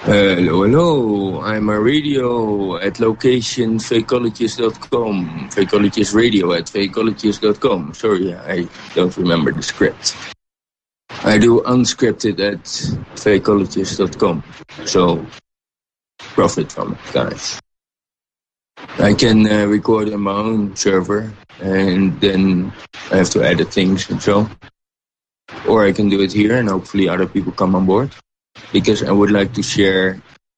Hello, hello. I'm a radio at location fakeologist.com. Fakeologist radio at fakeologist.com. Sorry, I don't remember the script. I do unscripted at fakeologist.com. So, profit from it, guys. I can record on my own server and then I have to edit things and so. Or I can do it here and hopefully other people come on board. Because I would like to share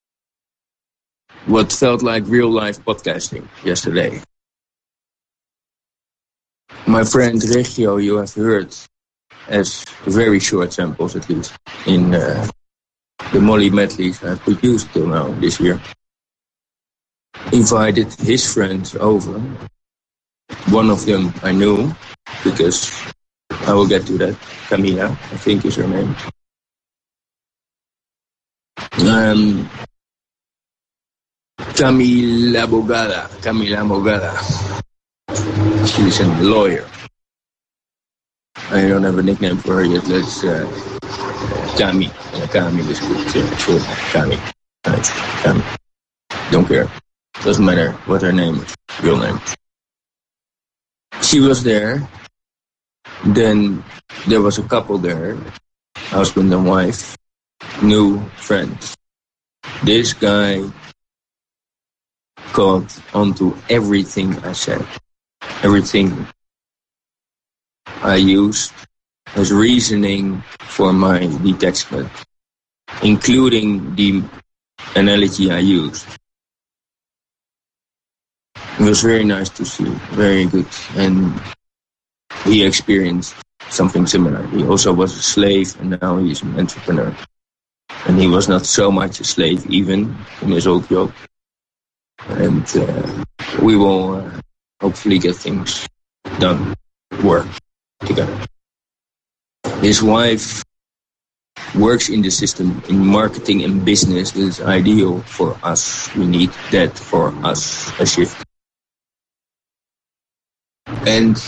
what felt like real-life podcasting yesterday. My friend Regio, you have heard as very short samples, at least, in the Molly medleys I've produced till now this year. Invited his friends over. One of them I knew, because I will get to that. Camila, I think is her name. Camila Bogada. She's a lawyer. I don't have a nickname for her yet. Let's Cami. Cami is good. Sure. Cami. Nice. Cami. Don't care. Doesn't matter what her name is. Real name. She was there. Then there was a couple there. Husband and wife. New friends. This guy caught onto everything I said. Everything I used as reasoning for my detachment, including the analogy I used. It was very nice to see, very good, and he experienced something similar. He also was a slave and now he's an entrepreneur. And he was not so much a slave even in his old job. And we will hopefully get things done, work together. His wife works in the system in marketing and business. That is ideal for us. We need that for us, a shift. And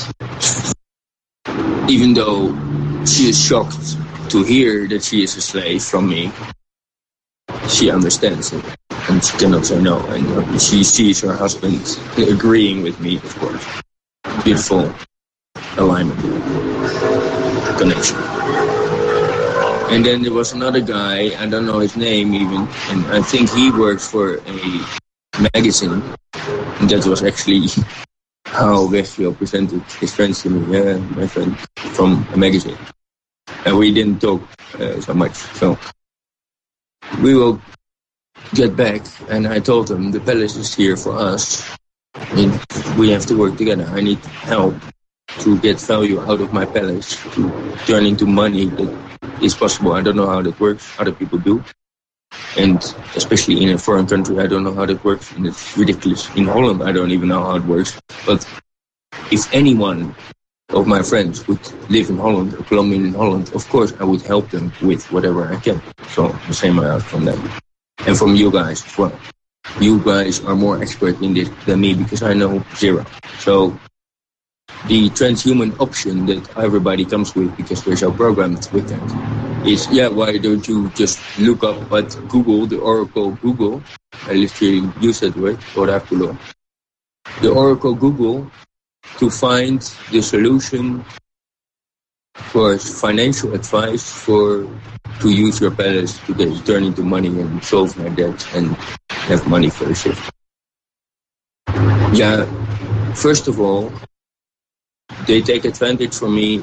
even though she is shocked to hear that she is a slave from me, she understands it. And she cannot say no. And she sees her husband agreeing with me, of course. Beautiful alignment, connection. And then there was another guy, I don't know his name even, and I think he works for a magazine. And that was actually how Regio presented his friends to me. Yeah, my friend from a magazine. And we didn't talk so much. So we will get back, and I told him the palace is here for us. And we have to work together. I need help to get value out of my palace, to turn into money that is possible. I don't know how that works. Other people do. And especially in a foreign country, I don't know how that works. And it's ridiculous. In Holland, I don't even know how it works. But if anyone of my friends would live in Holland, or Colombian in Holland, of course I would help them with whatever I can. So the same I ask from them. And from you guys as well. You guys are more expert in this than me because I know zero. So the transhuman option that everybody comes with, because they're so programmed with that, is, why don't you just look up at Google, the Oracle Google? I literally use that word, Oraculo. The Oracle Google, to find the solution for financial advice to use your palace to turn into money and solve my debt and have money for a shift. Yeah, first of all, they take advantage of me,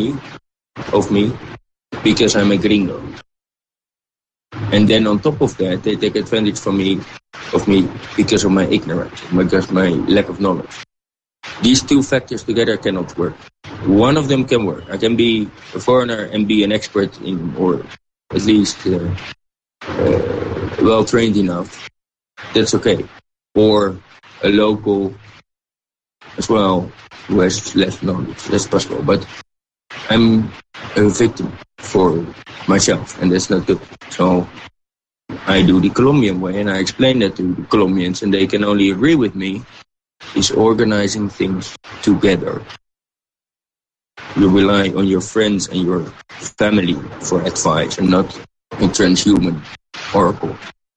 because I'm a gringo. And then on top of that, they take advantage of me because of my ignorance, because my lack of knowledge. These two factors together cannot work. One of them can work. I can be a foreigner and be an expert in, or at least well-trained enough. That's okay. Or a local as well who has less knowledge. That's possible. But I'm a victim for myself, and that's not good. So I do the Colombian way, and I explain that to the Colombians, and they can only agree with me, is organizing things together. You rely on your friends and your family for advice and not a transhuman oracle.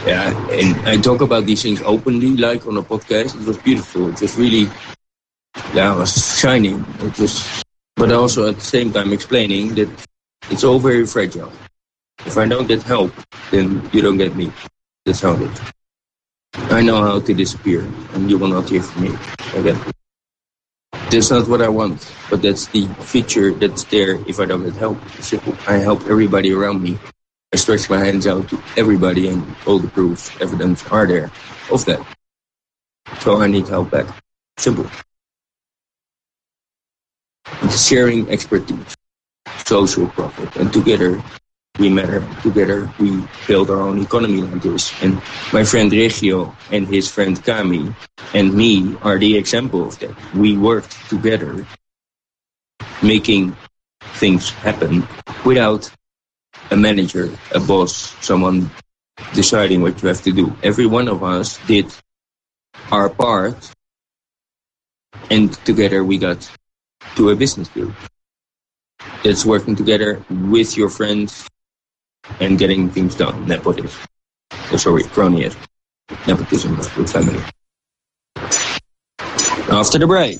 Yeah, and I talk about these things openly, like on a podcast. It was beautiful. It was really, I was shining. It was, but also at the same time explaining that it's all very fragile. If I don't get help, then you don't get me. That's how it is. I know how to disappear, and you will not hear from me again. That's not what I want, but that's the feature that's there if I don't get help. Simple. I help everybody around me. I stretch my hands out to everybody, and all the proofs, evidence are there of that. So I need help back. Simple. It's sharing expertise, social profit, and together we matter. Together we build our own economy like this. And my friend Regio and his friend Kami and me are the example of that. We worked together, making things happen without a manager, a boss, someone deciding what you have to do. Every one of us did our part, and together we got to a business deal. It's working together with your friends and getting things done. Nepotism. Cronyism. Nepotism with family. After the break.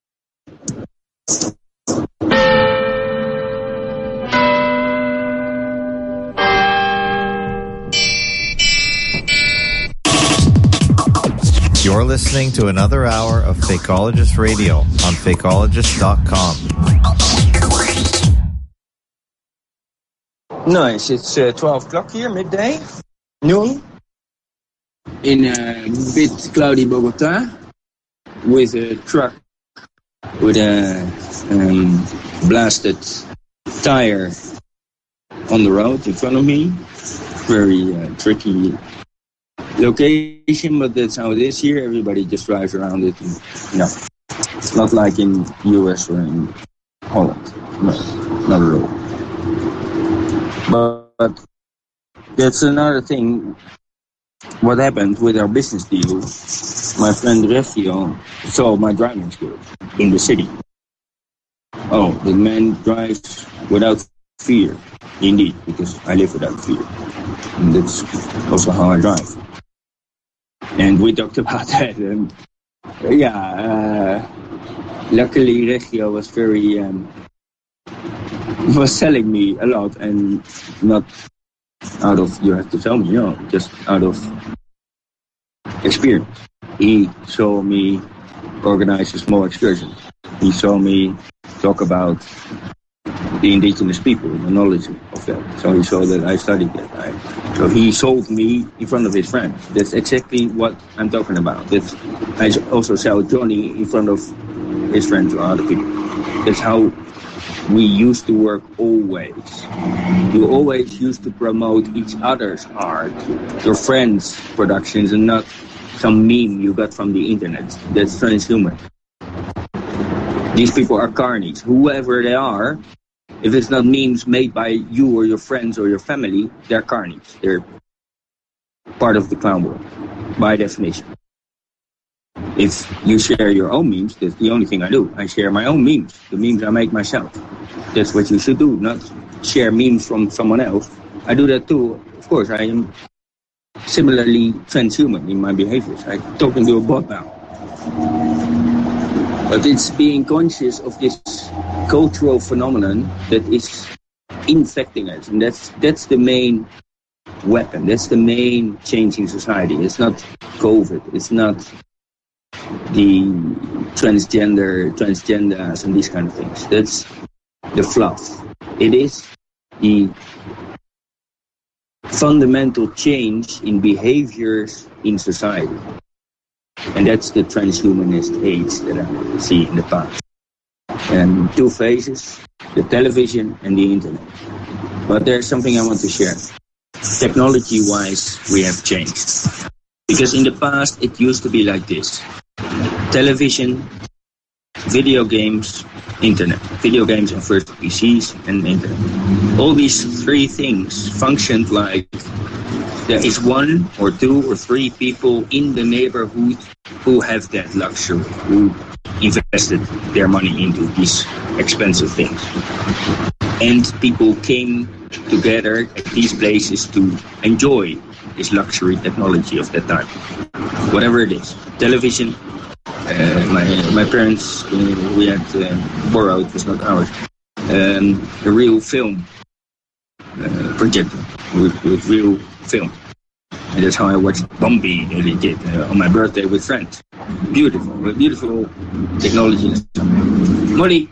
You're listening to another hour of Fakeologist Radio on Fakeologist.com. Nice. It's 12 o'clock here, midday, noon, in a bit cloudy Bogota, with a truck with a blasted tire on the road in front of me. Very tricky location, but that's how it is here. Everybody just drives around it. And, it's not like in US or in Holland. No, not at all. But that's another thing. What happened with our business deal, my friend Refio saw my driving skills in the city. Oh, the man drives without fear. Indeed, because I live without fear. And that's also how I drive. And we talked about that. And luckily Regio was very... was selling me a lot, and not out of you have to tell me, just out of experience. He saw me organize a small excursion. He saw me talk about the indigenous people, the knowledge of that. So he saw that I studied that. So he sold me in front of his friends. That's exactly what I'm talking about. I also sell Johnny in front of his friends or other people. That's how we used to work always. You always used to promote each other's art, your friends' productions, and not some meme you got from the internet. That's transhuman. These people are carnies. Whoever they are, if it's not memes made by you or your friends or your family, they're carnies. They're part of the clown world, by definition. If you share your own memes, that's the only thing I do. I share my own memes, the memes I make myself. That's what you should do, not share memes from someone else. I do that too. Of course, I am similarly transhuman in my behaviors. I'm talking to a bot now. But it's being conscious of this cultural phenomenon that is infecting us. And that's the main weapon. That's the main change in society. It's not COVID. It's not the transgenders and these kind of things. That's the fluff. It is the fundamental change in behaviors in society. And that's the transhumanist age that I see in the past. And two phases, the television and the internet. But there's something I want to share. Technology-wise, we have changed. Because in the past, it used to be like this. Television, video games, internet. Video games and first PCs and internet. All these three things functioned like there is one or two or three people in the neighborhood who have that luxury, who invested their money into these expensive things. And people came together at these places to enjoy is luxury technology of that time. Whatever it is. Television. My parents, we had borrowed, it was not ours, a real film projector with real film. And that's how I watched Bambi that they did on my birthday with friends. Beautiful technology. Molly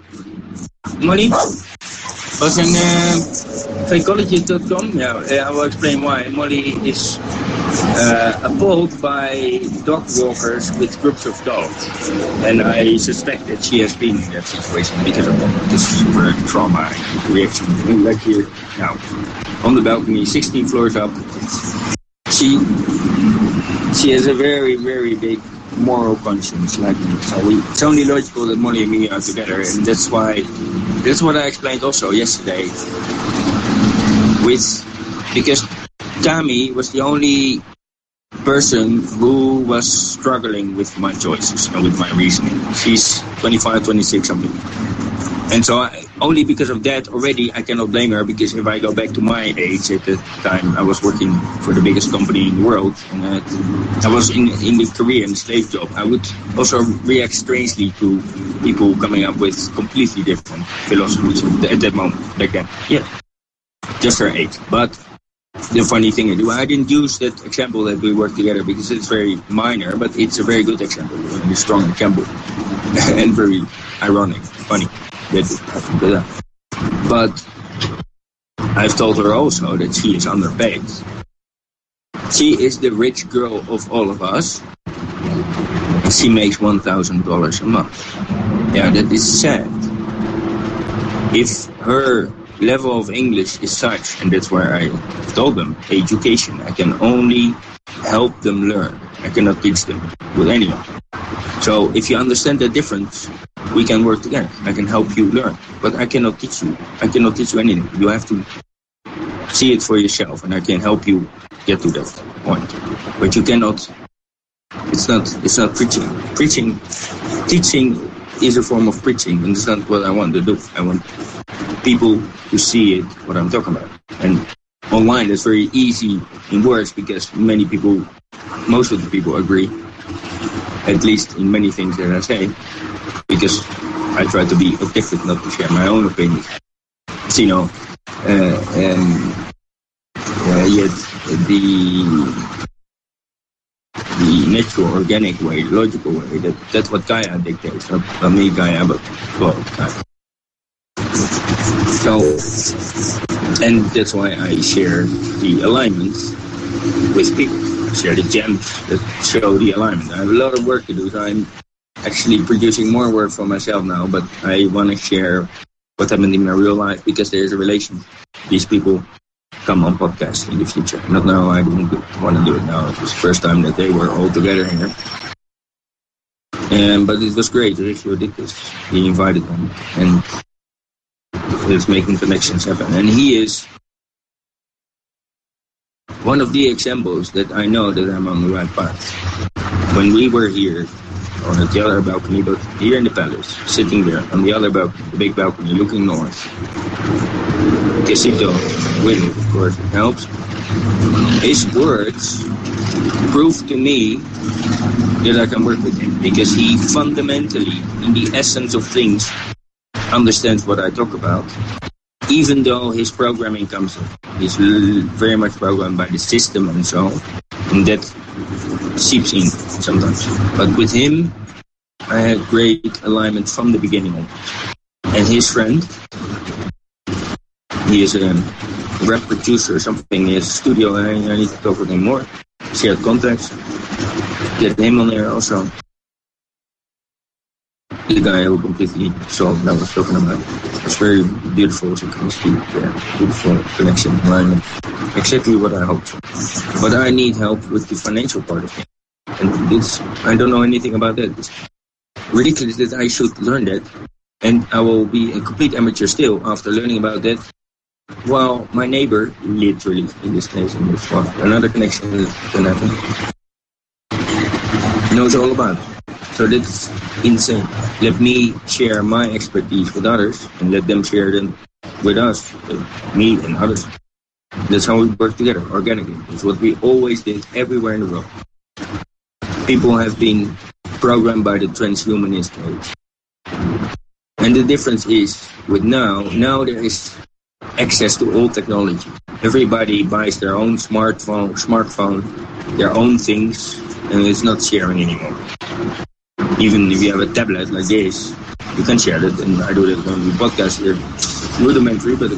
was in fakeologist.com. I will explain why. Molly is appalled by dog walkers with groups of dogs. And I suspect that she has been in that situation because of this super trauma reaction. Like here now, on the balcony, 16 floors up. She has a very, very big moral conscience like me. So it's only logical that Molly and me are together, and that's what I explained also yesterday. Because Tami was the only person who was struggling with my choices and with my reasoning. She's 25, 26 something. And so only because of that already I cannot blame her, because if I go back to my age at the time, I was working for the biggest company in the world, and I was in the career, in the slave job. I would also react strangely to people coming up with completely different philosophies at that moment, back then. Yeah, just her age. But the funny thing is, I didn't use that example that we worked together because it's very minor, but it's a very good example, a very strong example, and very ironic, funny. But I've told her also that she is underpaid. She is the rich girl of all of us. She makes $1,000 a month. Yeah, that is sad. If her level of English is such, and that's where I told them, education, I can only help them learn. I cannot teach them with anyone. So if you understand the difference, we can work together. I can help you learn, but I cannot teach you. I cannot teach you anything. You have to see it for yourself, and I can help you get to that point. But you cannot. It's not preaching. Teaching is a form of preaching, and it's not what I want to do. I want people to see it, what I'm talking about. And online, it's very easy in words because most of the people agree, at least in many things that I say, because I try to be objective, not to share my own opinions. So, yet the natural, organic way, logical way, that's what Gaia dictates, not me, Gaia, but Gaia. So, and that's why I share the alignments with people. I share the gems that show the alignment. I have a lot of work to do, so I'm actually producing more work for myself now, but I want to share what happened in my real life because there's a relation. These people come on podcasts in the future. Not now, I didn't want to do it now. It was the first time that they were all together here. But it was great. Ricio did this. He invited them, and it's making connections happen. And he is one of the examples that I know that I'm on the right path. When we were here on the other balcony, but here in the palace, sitting there on the other balcony, the big balcony, looking north. Quesito, wind, of course, helps. His words prove to me that I can work with him because he fundamentally, in the essence of things, understands what I talk about, even though his programming comes in. He's very much programmed by the system and so on, and that seeps in sometimes. But with him, I had great alignment from the beginning on. And his friend, he is a rap producer or something, he has a studio, and I need to talk with him more. Shared contacts, get him on there also. The guy who completely solved what I was talking about. It's very beautiful synchronicity, beautiful connection, alignment. Exactly what I hoped for. But I need help with the financial part of it. And I don't know anything about that. It's ridiculous that I should learn that. And I will be a complete amateur still after learning about that. While my neighbor, literally in this case, another connection that can happen, knows all about it. So that's insane. Let me share my expertise with others and let them share them with us, with me and others. That's how we work together, organically. It's what we always did everywhere in the world. People have been programmed by the transhumanist age. And the difference is, with now there is access to all technology. Everybody buys their own smartphone, their own things, and it's not sharing anymore. Even if you have a tablet like this, you can share it, and I do that when we podcast here. Rudimentary, but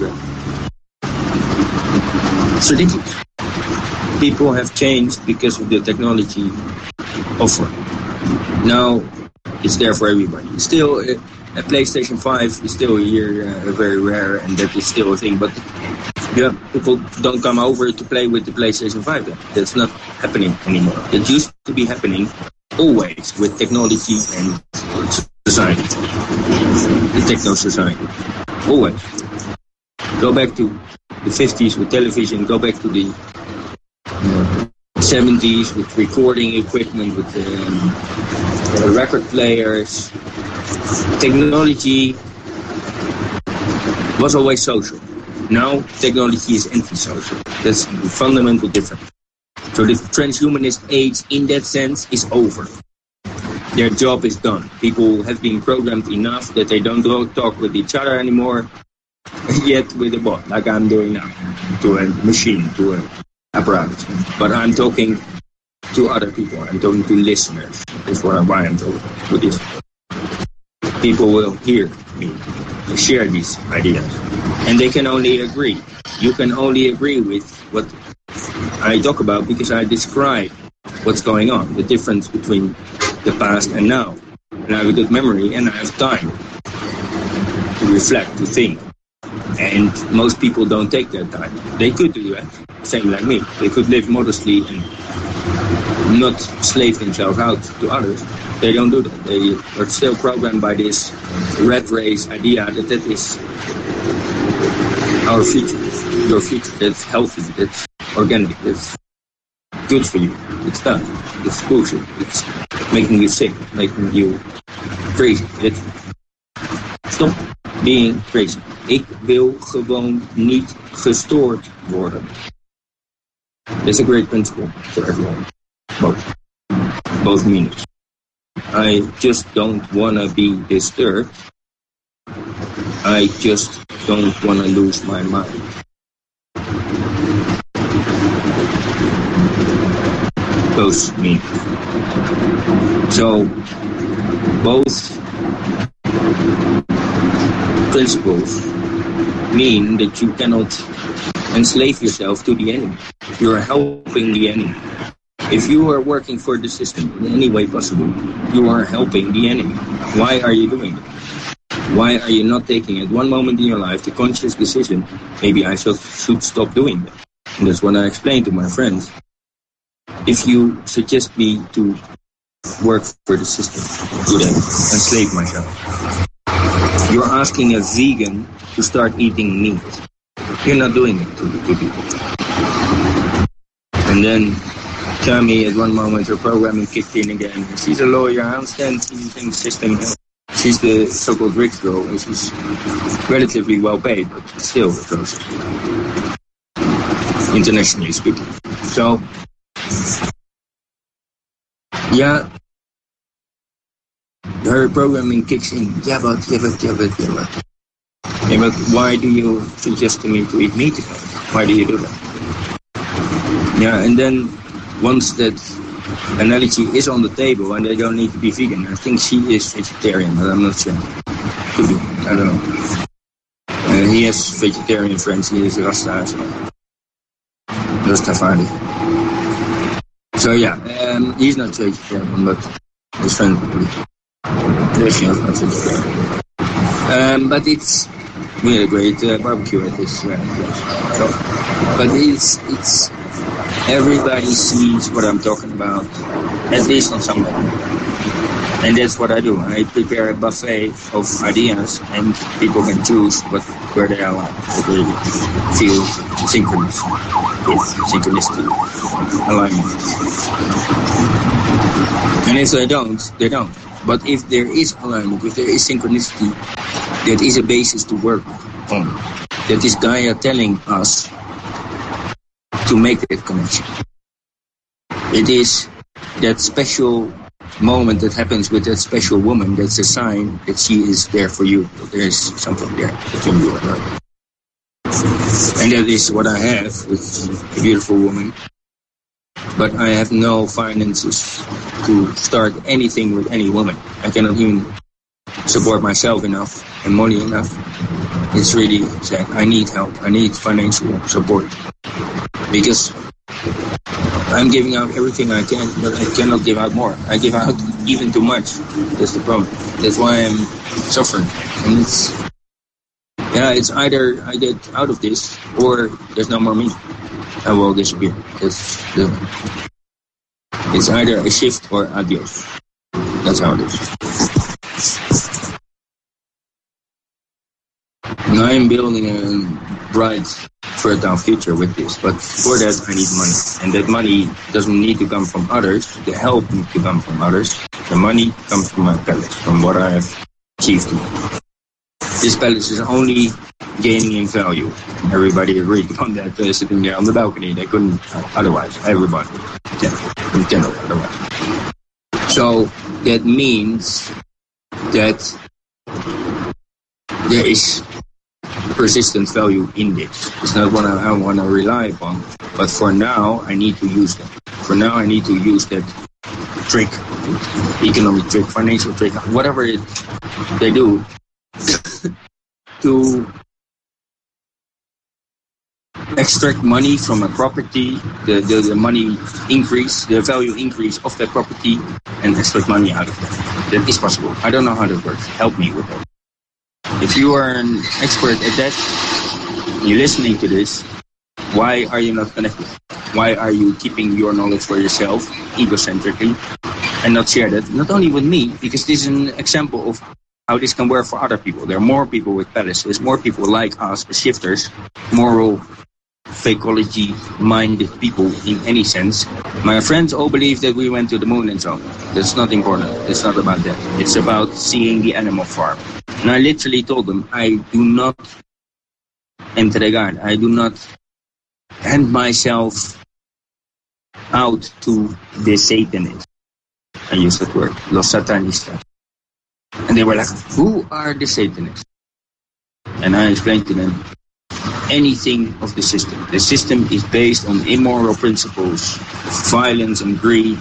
it's ridiculous. People have changed because of the technology offer. Now it's there for everybody. Still, a PlayStation 5 is still here, very rare, and that is still a thing. But yeah, people don't come over to play with the PlayStation 5. That's not happening anymore. It used to be happening always with technology and society, the techno society. Always. Go back to the 50s with television. Go back to the 70s with recording equipment, with record players. Technology was always social. Now technology is anti-social. That's the fundamental difference. So the transhumanist age in that sense is over. Their job is done. People have been programmed enough that they don't talk with each other anymore, yet with a bot, like I'm doing now, to a machine, to an apparatus. But I'm talking to other people. I'm talking to listeners. That's why I'm talking with this. People will hear me share these ideas, and they can only agree. You can only agree with what I talk about because I describe what's going on, the difference between the past and now. And I have a good memory and I have time to reflect, to think. And most people don't take that time. They could do that, same like me. They could live modestly and not slave themselves out to others. They don't do that. They are still programmed by this rat race idea that is our future, your future. That's healthy, that's organic, that's good for you. It's done. It's bullshit. It's making you sick, making you crazy. Stop being crazy. Ik wil gewoon niet gestoord worden. That's a great principle for everyone. Both meanings. I just don't want to be disturbed. I just don't want to lose my mind. Both meanings. So, both principles mean that you cannot enslave yourself to the enemy. You are helping the enemy. If you are working for the system in any way possible, you are helping the enemy. Why are you doing it? Why are you not taking at one moment in your life the conscious decision, maybe I should stop doing that? And that's what I explain to my friends. If you suggest me to work for the system, to then enslave myself, you're asking a vegan to start eating meat. You're not doing it to people. And then tell me at one moment her programming kicked in again. She's a lawyer, I understand she's in the system. She's the so-called rich girl, and she's relatively well paid, but still close. Internationally speaking. So, yeah, her programming kicks in. Yeah, but why do you suggest to me to eat meat again? Why do you do that? Yeah, and then once that analogy is on the table and they don't need to be vegan, I think she is vegetarian, but I'm not sure. Could be, I don't know. He has vegetarian friends, he is Rasta, so Rastafari. So yeah, he's not vegetarian, but his friend is not vegetarian. But it's really great barbecue at this place. So, but it's everybody sees what I'm talking about, at least on some level. And that's what I do. I prepare a buffet of ideas, and people can choose where they are, what they feel synchronous with, synchronicity, alignment. And if they don't, they don't. But if there is alignment, if there is synchronicity, that is a basis to work on. That is Gaia telling us to make that connection. It is that special moment that happens with that special woman that's a sign that she is there for you. There's something there between you and her. And that is what I have with a beautiful woman. But I have no finances to start anything with any woman. I cannot even support myself enough and money enough. It's really sad. I need help. I need financial support. Because I'm giving out everything I can, but I cannot give out more. I give out even too much. That's the problem. That's why I'm suffering. And it's either I get out of this or there's no more me. I will disappear. It's either a shift or adios. That's how it is. And I am building a bright, fertile future with this, but for that I need money. And that money doesn't need to come from others. The help needs to come from others. The money comes from my palace, from what I have achieved. This palace is only gaining in value. Everybody agreed on that, sitting there on the balcony. They couldn't otherwise. Everybody cannot otherwise. So that means that there is persistent value in this. It's not what I want to rely upon, but for now I need to use that. For now I need to use that trick, economic trick, financial trick, whatever they do, to extract money from a property, the money increase, the value increase of that property, and extract money out of that. That is possible. I don't know how that works. Help me with that. If you are an expert at that, you're listening to this, why are you not connected? Why are you keeping your knowledge for yourself, egocentrically, and not share that? Not only with me, because this is an example of how this can work for other people. There are more people with palaces, more people like us, the shifters, moral, fakeology-minded people in any sense. My friends all believe that we went to the moon and so on. That's not important. It's not about that. It's about seeing the animal farm. And I literally told them, I do not entregar, I do not hand myself out to the Satanists. I use that word, los satanistas. And they were like, who are the Satanists? And I explained to them, anything of the system. The system is based on immoral principles, violence and greed.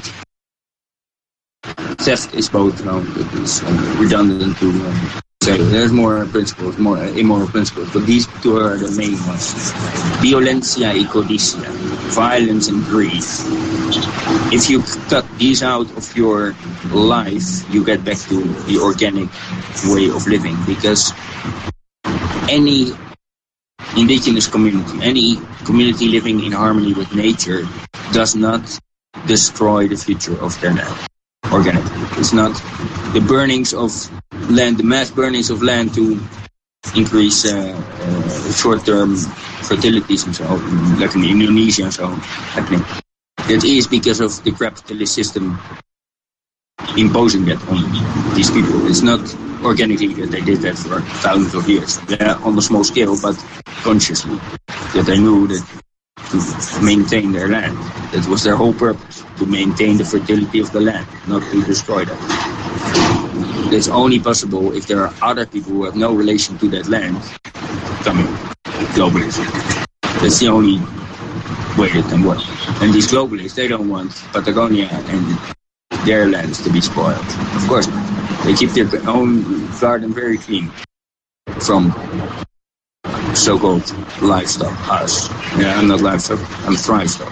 Theft is both it's redundant to say. There's more principles, more immoral principles, but these two are the main ones. Violencia y codicia, violence and greed. If you cut these out of your life, you get back to the organic way of living, because any indigenous community, any community living in harmony with nature does not destroy the future of their land organically. It's not the burnings of land, the mass burnings of land to increase short-term fertilities and so on, like in Indonesia and so on, happening. That is because of the capitalist system imposing that on these people. It's not organically that they did that for thousands of years. Yeah, on a small scale, but consciously. That they knew that to maintain their land. That was their whole purpose, to maintain the fertility of the land, not to destroy that. It's only possible if there are other people who have no relation to that land coming. Globalism. That's the only way it can work. And these globalists, they don't want Patagonia and their lands to be spoiled. Of course not. They keep their own garden very clean from so-called livestock, us. Yeah, I'm not livestock, I'm thrivestock.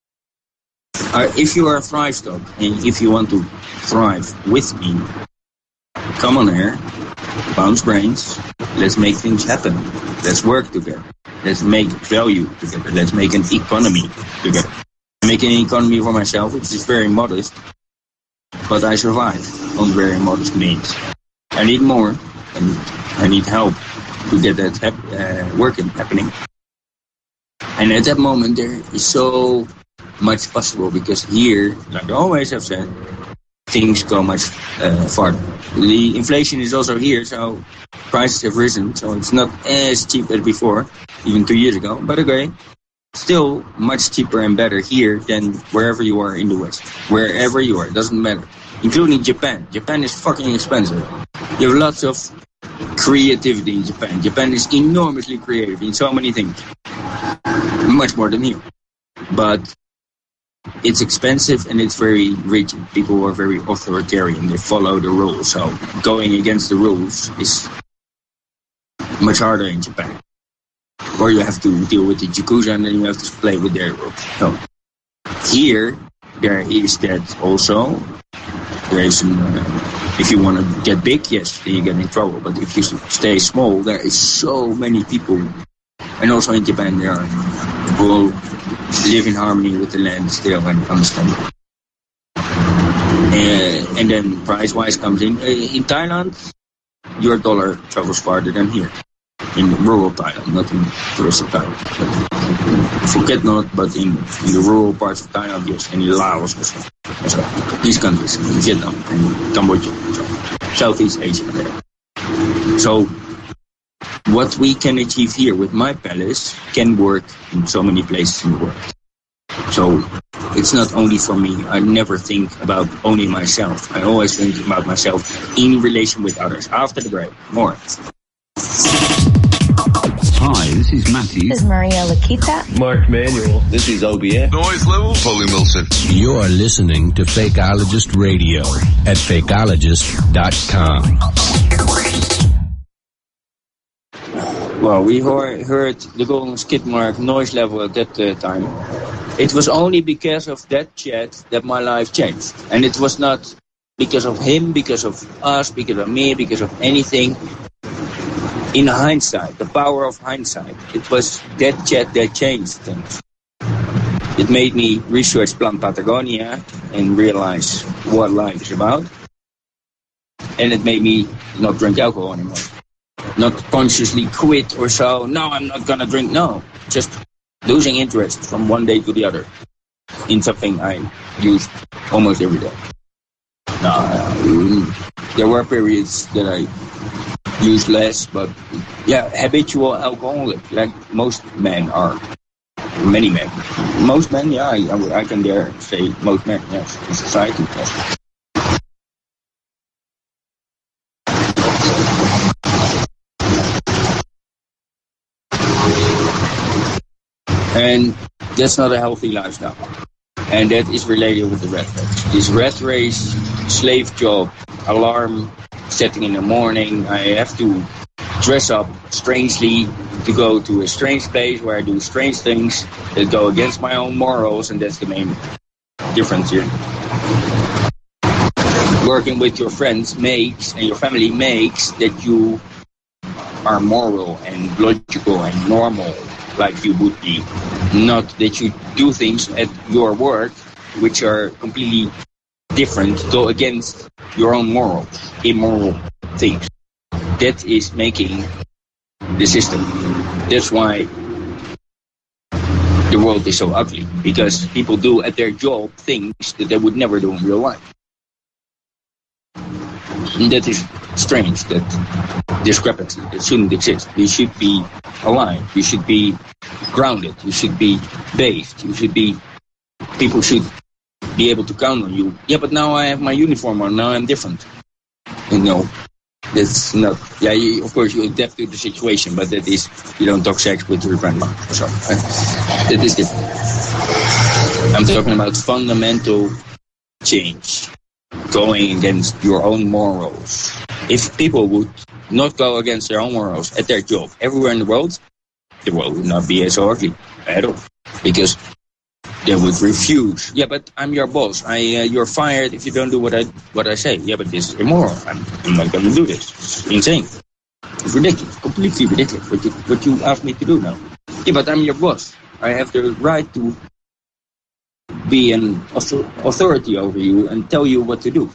If you are a thrivestock and if you want to thrive with me, come on here, bounce brains, let's make things happen. Let's work together. Let's make value together. Let's make an economy together. I make an economy for myself, which is very modest, but I survive on very modest means. I need more, and I need help to get that happening. And at that moment, there is so much possible, because here, like I always have said, things go much farther. The inflation is also here, so prices have risen, so it's not as cheap as before, even 2 years ago. But okay, still much cheaper and better here than wherever you are in the West. Wherever you are, it doesn't matter. Including Japan. Japan is fucking expensive. You have lots of creativity in Japan. Japan is enormously creative in so many things. Much more than here. But it's expensive and it's very rigid. People are very authoritarian. They follow the rules. So going against the rules is much harder in Japan. Or you have to deal with the Yakuza and then you have to play with their rules. So here, there is that also. There is if you want to get big, yes, then you get in trouble. But if you stay small, there is so many people. And also in Japan, there are who live in harmony with the land still and understand it. And then price-wise comes in. In Thailand, your dollar travels farther than here. In rural Thailand, not in touristic Thailand. But forget not, but in the rural parts of Thailand, yes, and in Laos also. So these countries, Vietnam and Cambodia, so Southeast Asia there. So what we can achieve here with my palace can work in so many places in the world. So it's not only for me. I never think about only myself. I always think about myself in relation with others. After the break, more. Hi, this is Matthew. This is Maria Lakita. Mark Manuel. This is OBF. Noise level. Paulie Wilson. You're listening to Fakeologist Radio at fakeologist.com. Well, we heard the golden skid mark noise level at that time. It was only because of that chat that my life changed. And it was not because of him, because of us, because of me, because of anything. In hindsight, the power of hindsight, it was that chat that changed things. It made me research Plant Patagonia and realize what life is about. And it made me not drink alcohol anymore. Not consciously quit or so. No, I'm not going to drink. No, just losing interest from one day to the other in something I used almost every day. There were periods that I used less, but yeah, habitual alcoholic, like most men are. Many men. Most men, yeah, I can dare say most men, yes, in society, yes. And that's not a healthy lifestyle. And that is related with the rat race. This rat race, slave job, alarm setting in the morning. I have to dress up strangely to go to a strange place where I do strange things that go against my own morals, and that's the main difference here. Working with your friends makes, and your family makes, that you are moral and logical and normal like you would be. Not that you do things at your work which are completely different, go against your own morals, immoral things. That is making the system. That's why the world is so ugly, because people do at their job things that they would never do in real life. And that is strange, that discrepancy. It shouldn't exist. You should be aligned. You should be grounded. You should be based. You should be... People should be able to count on you. Yeah, but now I have my uniform on. Now I'm different. You know, that's not... Yeah, of course, you adapt to the situation, but that is... You don't talk sex with your grandma. Sorry. That is different. I'm talking about fundamental change. Going against your own morals. If people would not go against their own morals at their job everywhere in the world would not be so ugly at all. Because they would refuse. Yeah, but I'm your boss. You're fired if you don't do what I say. Yeah, but this is immoral. I'm not going to do this. It's insane. It's ridiculous. Completely ridiculous. What you asked me to do now. Yeah, but I'm your boss. I have the right to be an authority over you and tell you what to do.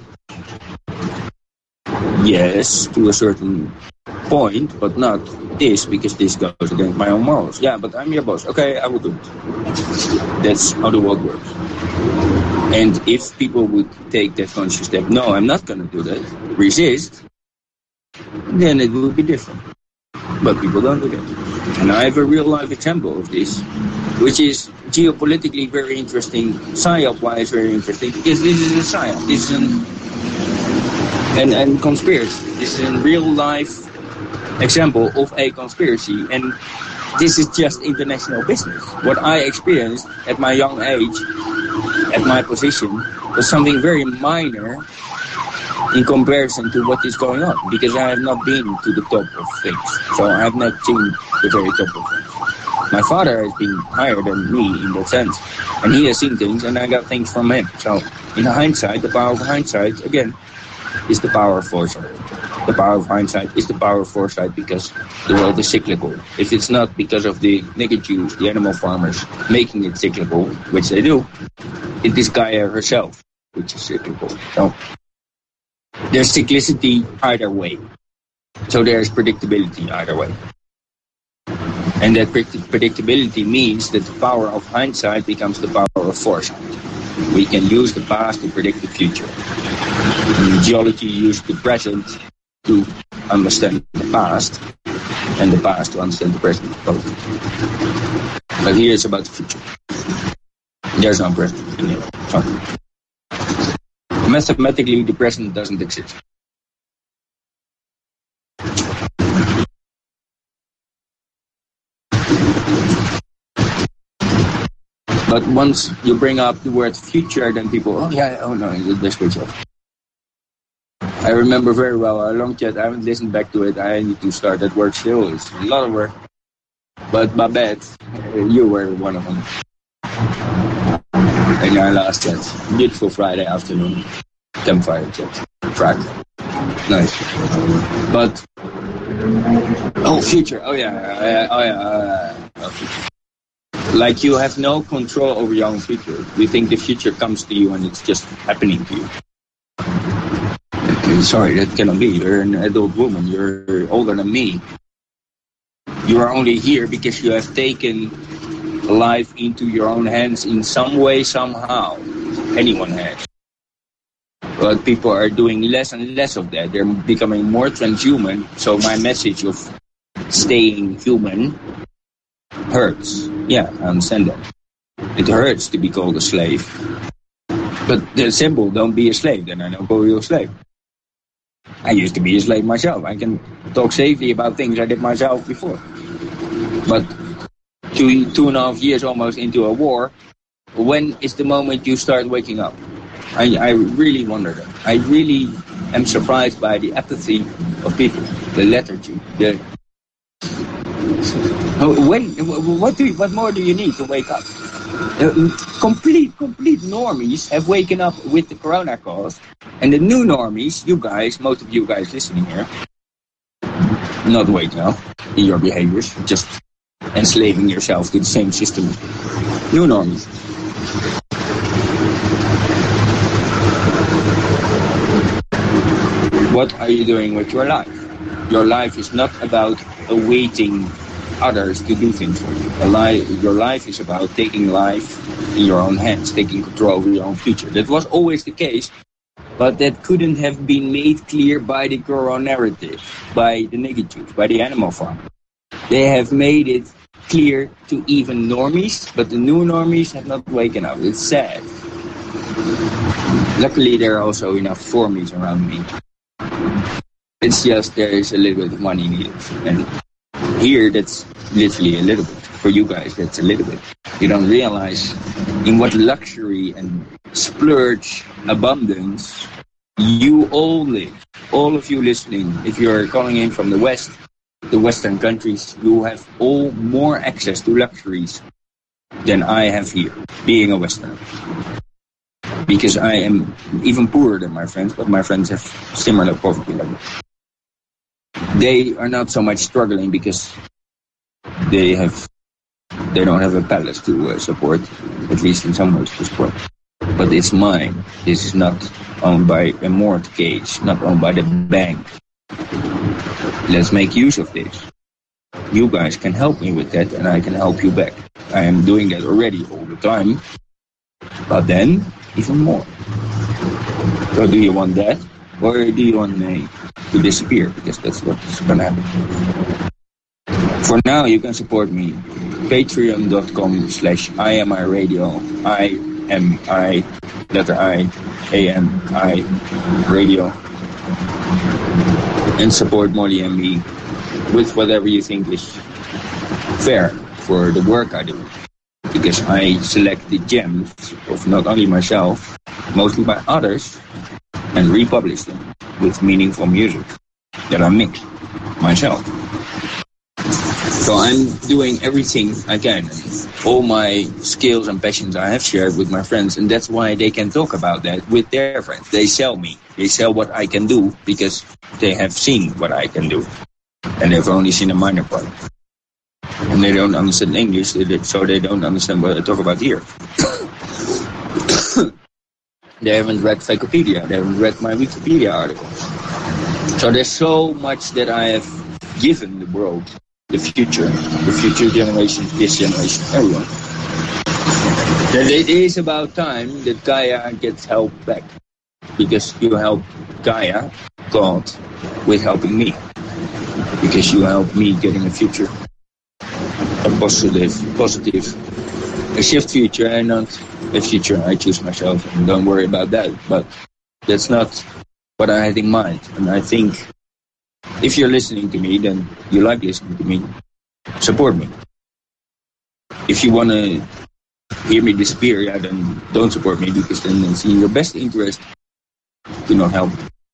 Yes, to a certain point, but not this, because this goes against my own morals. Yeah, but I'm your boss. Okay, I will do it. That's how the world works. And if people would take that conscious step, no, I'm not going to do that, resist, then it will be different. But people don't do that. And I have a real-life example of this, which is geopolitically very interesting, psyop-wise very interesting, because this is a psyop. This is and conspiracy. This is a real-life example of a conspiracy, and this is just international business. What I experienced at my young age, at my position, was something very minor in comparison to what is going on, because I have not been to the top of things. So I have not seen the very top of things. My father has been higher than me in that sense, and he has seen things, and I got things from him. So in hindsight, the power of hindsight, again, is the power of foresight. The power of hindsight is the power of foresight, because the world is cyclical. If it's not because of the nigger Jews, the animal farmers, making it cyclical, which they do, it is Gaia herself, which is cyclical. So there's cyclicity either way. So there's predictability either way. And that predictability means that the power of hindsight becomes the power of foresight. We can use the past to predict the future. In geology, use the present to understand the past, and the past to understand the present. Both. But here it's about the future. There's no present in it. So, mathematically, the present doesn't exist. But once you bring up the word future, then people, oh no, they switch off. I remember very well our long chat. I haven't listened back to it. I need to start that work still. It's a lot of work. But Babette, you were one of them. In our last chat. Beautiful Friday afternoon. Campfire chat. Track. Nice. But, future. Future. Like you have no control over your own future. You think the future comes to you and it's just happening to you. Sorry, that cannot be. You're an adult woman. You're older than me. You are only here because you have taken life into your own hands in some way, somehow. Anyone has. But people are doing less and less of that. They're becoming more transhuman. So my message of staying human hurts. Yeah, I understand that. It hurts to be called a slave. But the simple, don't be a slave, then I don't call you a slave. I used to be a slave myself. I can talk safely about things I did myself before. But 2.5 years almost into a war, when is the moment you start waking up? I really wonder that. I really am surprised by the apathy of people, the lethargy, what more do you need to wake up? Complete normies have waken up with the corona cause, and the new normies, you guys, most of you guys listening here, not waking up in your behaviors, just enslaving yourself to the same system. New normies. What are you doing with your life? Your life is not about awaiting others to do things for you. Your life is about taking life in your own hands, taking control over your own future. That was always the case, but that couldn't have been made clear by the Corona narrative, by the nigger Jews, by the animal farm. They have made it clear to even normies, but the new normies have not waken up. It's sad. Luckily, there are also enough formies around me. It's just there is a little bit of money needed. And here, that's literally a little bit. For you guys, that's a little bit. You don't realize in what luxury and splurge abundance you all live. All of you listening, if you're calling in from the West, the Western countries, you have all more access to luxuries than I have here, being a Westerner. Because I am even poorer than my friends, but my friends have similar poverty levels. They are not so much struggling because they don't have a palace to support, at least in some ways to support. But it's mine. This is not owned by a mortgage, not owned by the bank. Let's make use of this. You guys can help me with that, and I can help you back. I am doing that already all the time, but then even more. So do you want that, or do you want me to disappear? Because that's what's going to happen. For now, you can support me. Patreon.com/IMI-radio. IMI, letter I, AMI, radio. And support Molly and me with whatever you think is fair for the work I do. Because I select the gems of not only myself, mostly by others, and republish them with meaningful music that I make myself. So I'm doing everything I can. All my skills and passions I have shared with my friends, and that's why they can talk about that with their friends. They sell me. They sell what I can do because they have seen what I can do. And they've only seen a minor part. And they don't understand English, so they don't understand what I talk about here. They haven't read Wikipedia. They haven't read my Wikipedia article. So there's so much that I have given the world, the future generations, this generation, everyone. That it is about time that Gaia gets help back. Because you help Gaia, God, with helping me. Because you help me getting a future. A positive, a shift future and not a future I choose myself. And don't worry about that. But that's not what I had in mind. And I think if you're listening to me, then you like listening to me, support me. If you want to hear me disappear, yeah, then don't support me, because then it's in your best interest to not help.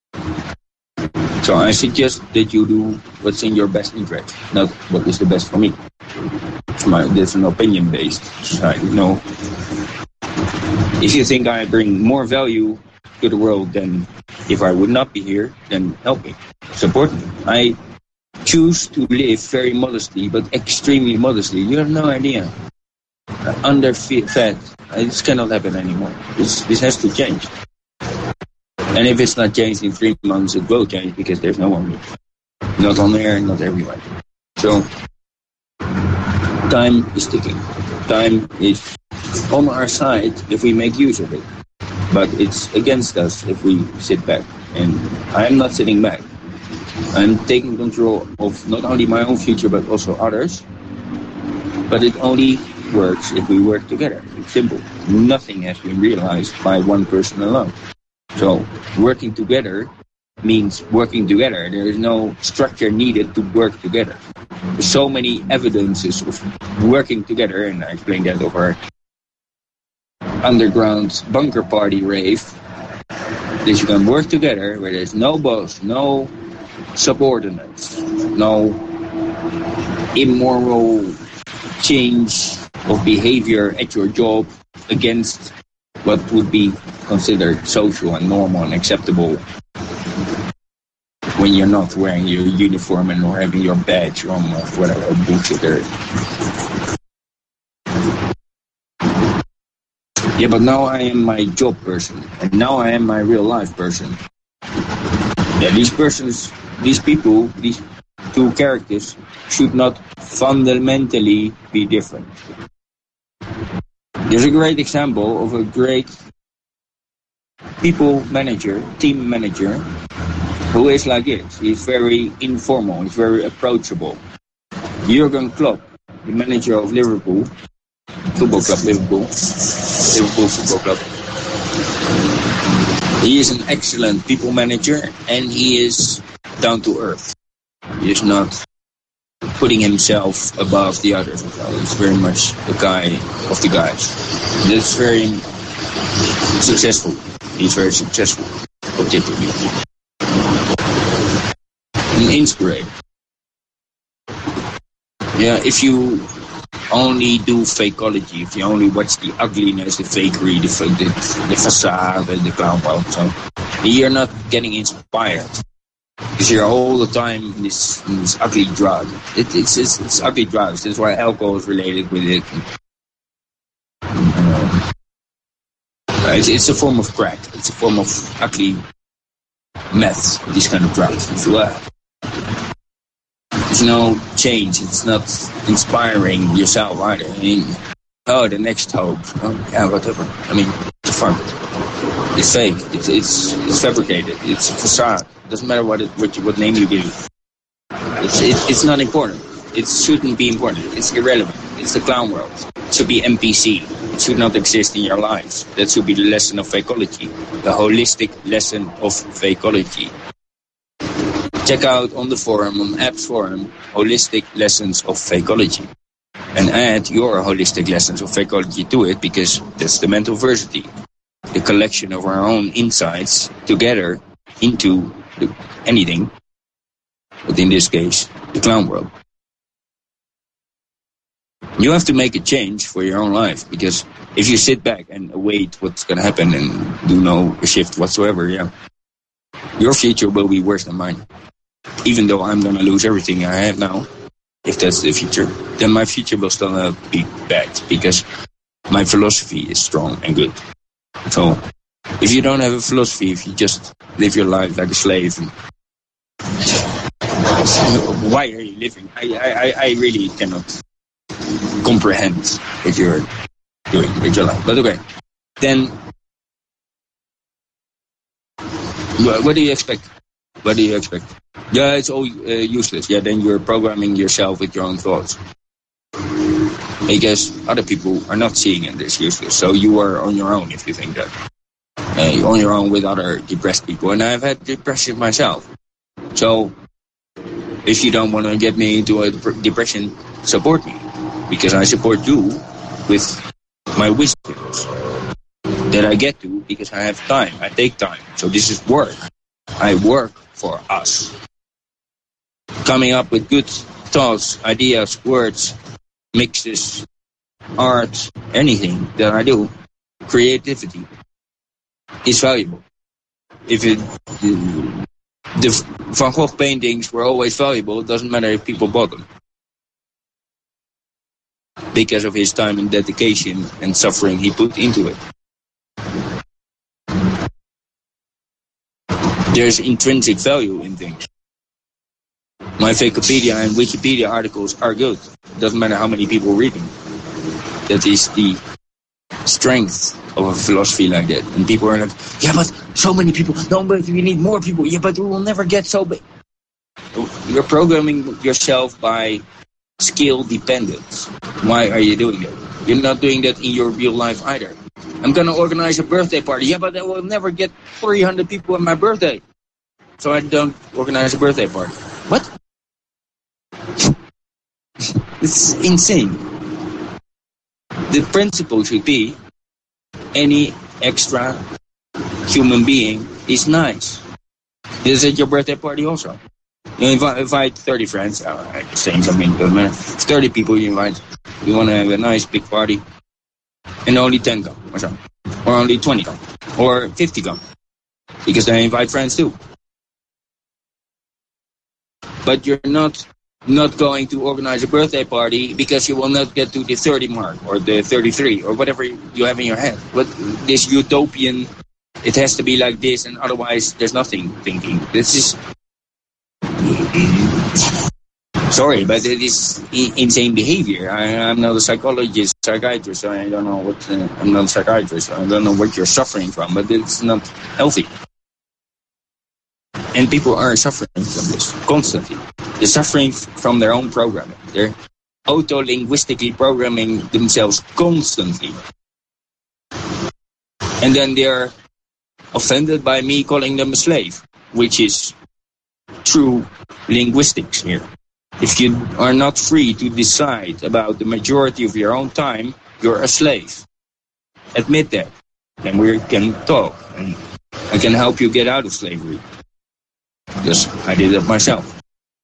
So I suggest that you do what's in your best interest, not what is the best for me. That's an opinion-based society. No. If you think I bring more value to the world than if I would not be here, then help me, support me. I choose to live very modestly, but extremely modestly. You have no idea. Underfed. This cannot happen anymore. This has to change. And if it's not changed in 3 months, it will change, because there's no one here. Not on air, not everywhere. So, time is ticking. Time is on our side if we make use of it. But it's against us if we sit back. And I'm not sitting back. I'm taking control of not only my own future, but also others. But it only works if we work together. It's simple. Nothing has been realized by one person alone. So working together means working together. There is no structure needed to work together. There's so many evidences of working together, and I explained that over underground bunker party rave, that you can work together where there's no boss, no subordinates, no immoral change of behavior at your job against what would be considered social and normal and acceptable when you're not wearing your uniform and or having your badge on or whatever bullshit there is. Yeah, but now I am my job person, and now I am my real life person. Yeah, these people, these two characters should not fundamentally be different. There's a great example of a great people manager, team manager, who is like this. He's very informal, he's very approachable. Jurgen Klopp, the manager of Liverpool Football Club, Liverpool Football Club. He is an excellent people manager, and he is down to earth. He is not putting himself above the others. He's very much a guy of the guys. That's very successful. He's very successful, objectively. And inspiring. Yeah, if you only do fakeology, if you only watch the ugliness, the fakery, the facade, the clown pout, so you're not getting inspired. Because you're all the time in this ugly drug. It's ugly drugs. That's why alcohol is related with it. It's a form of crack. It's a form of ugly meth, these kind of drugs. There's no change. It's not inspiring yourself either. I mean, the next hope. Yeah, whatever. I mean, it's fun. It's fake. It's fabricated. It's a facade. It doesn't matter what name you give. It's not important. it shouldn't be important. It's irrelevant. It's the clown world. It should be NPC. It should not exist in your lives. That should be the lesson of fakeology, the holistic lesson of fakeology. Check out on the forum, on Apps forum, holistic lessons of fakeology. And add your holistic lessons of fakeology to it, because that's the mental versity. The collection of our own insights together into anything, but in this case, the clown world. You have to make a change for your own life, because if you sit back and await what's going to happen and do no shift whatsoever, your future will be worse than mine. Even though I'm going to lose everything I have now, if that's the future, then my future will still not be bad, because my philosophy is strong and good. So, if you don't have a philosophy, if you just live your life like a slave, why are you living? I really cannot comprehend what you're doing with your life. But okay, then what do you expect? What do you expect? Yeah, it's all useless. Yeah, then you're programming yourself with your own thoughts. Because other people are not seeing it as useless. So you are on your own if you think that. You're on your own with other depressed people. And I've had depression myself. So if you don't want to get me into a depression, support me. Because I support you with my wisdoms that I get to because I have time. I take time. So this is work. I work for us. Coming up with good thoughts, ideas, words, mixes, art, anything that I do, creativity is valuable. If the Van Gogh paintings were always valuable, it doesn't matter if people bought them. Because of his time and dedication and suffering he put into it. There's intrinsic value in things. My Wikipedia and Wikipedia articles are good. It doesn't matter how many people read them. That is the strength of a philosophy like that. And people are like, yeah, but so many people. No, but we need more people. Yeah, but we will never get so big. You're programming yourself by skill dependence. Why are you doing that? You're not doing that in your real life either. I'm going to organize a birthday party. Yeah, but I will never get 300 people on my birthday. So I don't organize a birthday party. What? It's insane. The principle should be any extra human being is nice. Is it your birthday party also? You invite 30 friends. Saying something doesn't matter. 30 people you invite. You want to have a nice big party. And only 10 come or so. Or only 20 come. Or 50 come. Because they invite friends too. But you're not going to organize a birthday party because you will not get to the 30 mark or the 33 or whatever you have in your head. But this utopian, it has to be like this and otherwise there's nothing thinking. This is... Sorry, but it is insane behavior. I'm not a psychiatrist, so I don't know what... I'm not a psychiatrist, so I don't know what you're suffering from, but it's not healthy. And people are suffering from this constantly. They're suffering from their own programming. They're auto-linguistically programming themselves constantly. And then they're offended by me calling them a slave, which is true linguistics here. If you are not free to decide about the majority of your own time, you're a slave. Admit that. Then we can talk. And I can help you get out of slavery. Because I did it myself.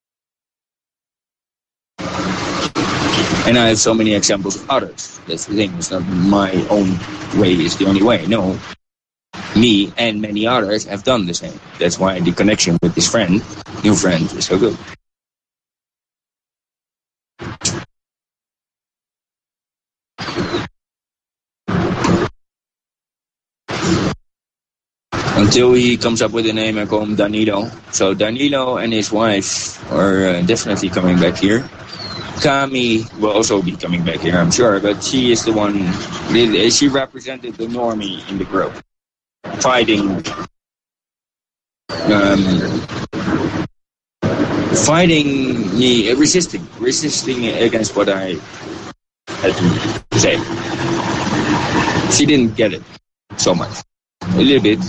And I have so many examples of others. That's the thing. It's not my own way is the only way. No. Me and many others have done the same. That's why the connection with this friend, new friend, is so good. Until he comes up with a name, I call him Danilo. So Danilo and his wife are definitely coming back here. Kami will also be coming back here, I'm sure, but she is the one, she represented the normie in the group, fighting fighting me, resisting against what I had to say. She didn't get it so much, a little bit,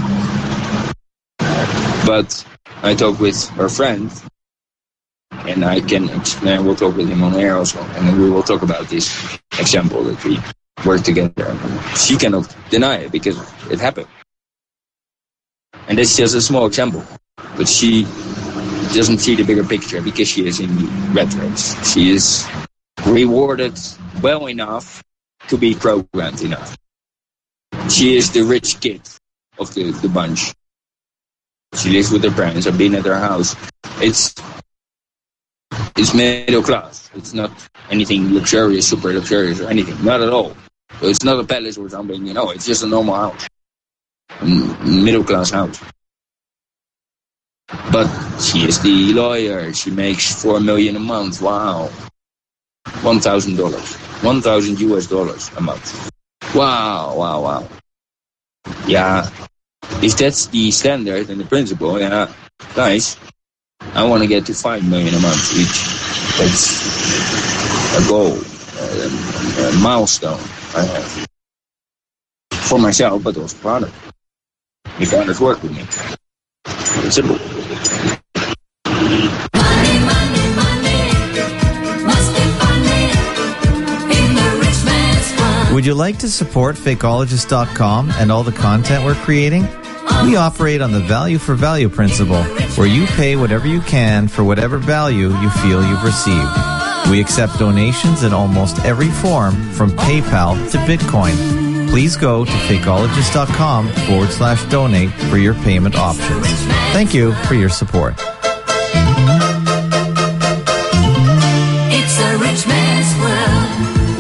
but I talked with her friend, and I will talk with him on air also, and we will talk about this example that we worked together. She cannot deny it because it happened. And that's just a small example. But she doesn't see the bigger picture because she is in the rat race. She is rewarded well enough to be programmed enough. She is the rich kid of the bunch. She lives with her parents. I've been at her house. It's middle class. It's not anything luxurious, super luxurious or anything. Not at all. It's not a palace or something, it's just a normal house. Middle class house. But she is the lawyer. She makes $4 million a month. Wow. $1,000. $1,000 US a month. Wow. Yeah. If that's the standard and the principle, yeah, nice. I want to get to $5 million a month each. That's a goal, a milestone I have. For myself, but also for others. If others work with me. It's simple. Would you like to support Fakeologist.com and all the content we're creating? We operate on the value for value principle, where you pay whatever you can for whatever value you feel you've received. We accept donations in almost every form, from PayPal to Bitcoin. Please go to Fakeologist.com/donate for your payment options. Thank you for your support. It's a rich man's world.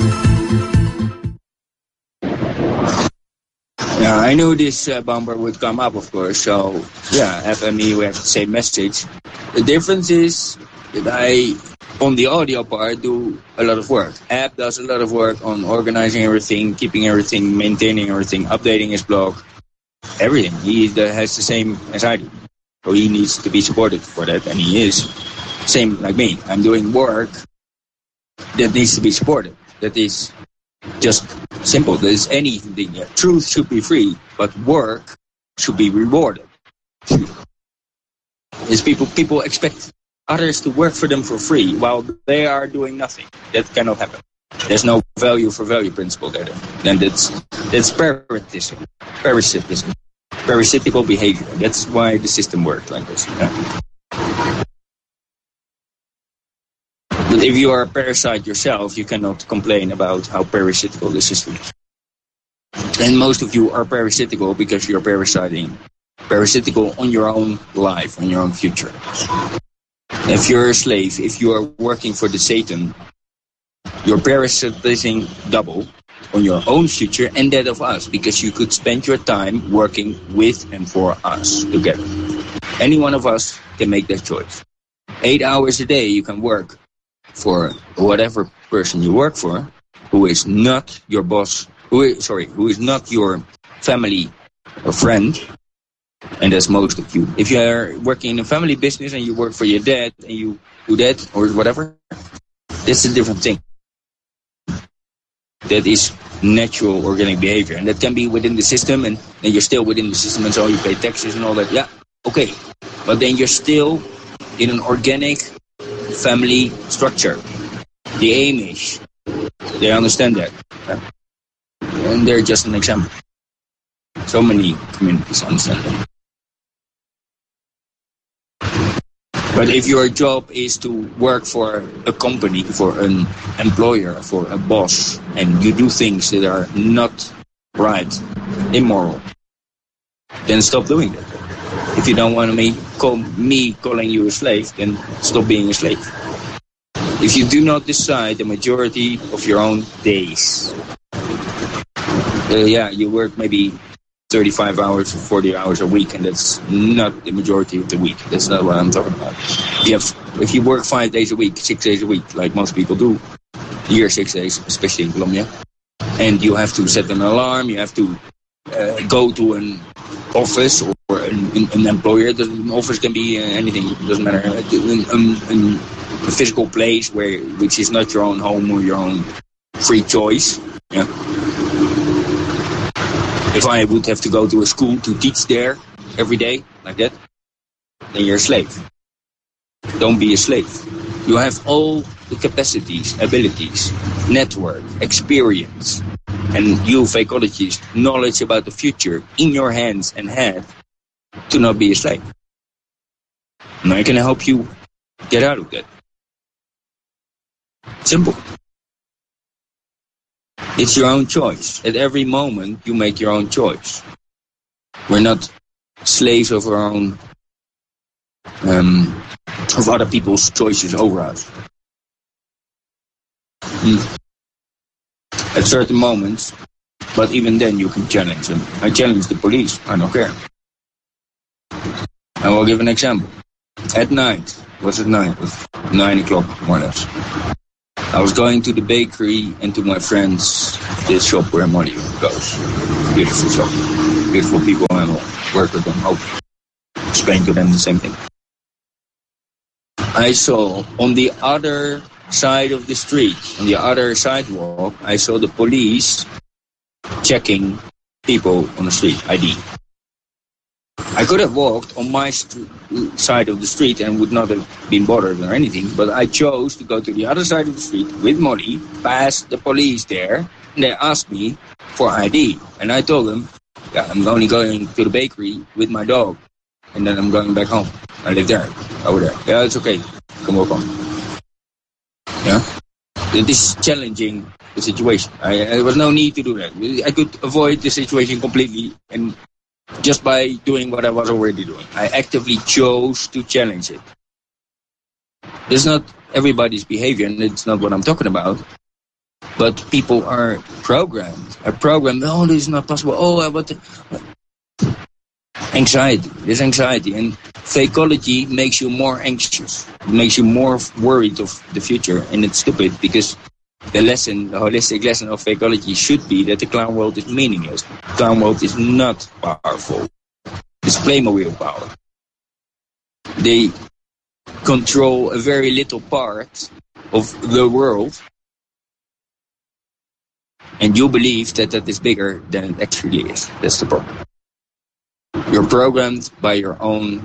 Yeah, I knew this bumper would come up, of course. So, yeah, FME, we have the same message. The difference is that I, on the audio part, do a lot of work. App does a lot of work on organizing everything, keeping everything, maintaining everything, updating his blog, everything. He has the same as I do. So he needs to be supported for that, and he is. Same like me. I'm doing work that needs to be supported. That is just simple. There's anything. Truth should be free, but work should be rewarded. Is people expect others to work for them for free while they are doing nothing. That cannot happen. There's no value for value principle there. Then that's parasitism. Parasitical behavior. That's why the system works like this. Yeah. But if you are a parasite yourself, you cannot complain about how parasitical the system is. And most of you are parasitical because you're parasitical on your own life, on your own future. If you're a slave, if you are working for the Satan, you're parasitizing double on your own future and that of us, because you could spend your time working with and for us together. Any one of us can make that choice. 8 hours a day you can work for whatever person you work for, who is not your boss, who is not your family or friend, and that's most of you. If you are working in a family business and you work for your dad and you do that or whatever, that's a different thing. That is natural organic behavior, and that can be within the system, and then you're still within the system, and so you pay taxes and all that. Yeah, okay, but then you're still in an organic family structure. The Amish, they understand that, and they're just an example. So many communities understand that. But if your job is to work for a company, for an employer, for a boss, and you do things that are not right, immoral, then stop doing that. If you don't want me calling you a slave, then stop being a slave. If you do not decide the majority of your own days, you work maybe 35 hours or 40 hours a week, and that's not the majority of the week. That's not what I'm talking about. If you work 5 days a week, 6 days a week, like most people do, year 6 days, especially in Colombia, and you have to set an alarm, you have to go to office or an employer. An office can be anything. It doesn't matter. A physical place which is not your own home or your own free choice. Yeah. If I would have to go to a school to teach there every day like that, then you're a slave. Don't be a slave. You have all the capacities, abilities, network, experience, and you, fakeologist, knowledge about the future in your hands and head to not be a slave. And I can help you get out of that. Simple. It's your own choice. At every moment, you make your own choice. We're not slaves of our own, of other people's choices over us. At certain moments, but even then you can challenge them. I challenge the police. I don't care. I will give an example. At night, it was 9 o'clock more or less. I was going to the bakery and to my friends, the shop where money goes. Beautiful shop. Beautiful people, and I'll work with them. I'll explain to them the same thing. I saw on the other side of the street, on the other sidewalk, I saw the police checking people on the street, ID. I could have walked on my side of the street and would not have been bothered or anything, but I chose to go to the other side of the street with Molly, past the police there, and they asked me for ID. And I told them, yeah, I'm only going to the bakery with my dog, and then I'm going back home. I live there, over there. Yeah, it's okay. Come walk on. Yeah? This is challenging the situation. There was no need to do that. I could avoid the situation completely, and just by doing what I was already doing. I actively chose to challenge it. It's not everybody's behavior, and it's not what I'm talking about. But people are programmed. Oh, this is not possible. Oh, what? Anxiety. There's anxiety. And fakeology makes you more anxious. It makes you more worried of the future. And it's stupid because the holistic lesson of fakeology should be that the clown world is meaningless. The clown world is not powerful. It's Playmobil power. They control a very little part of the world, and you believe that is bigger than it actually is. That's the problem. You're programmed by your own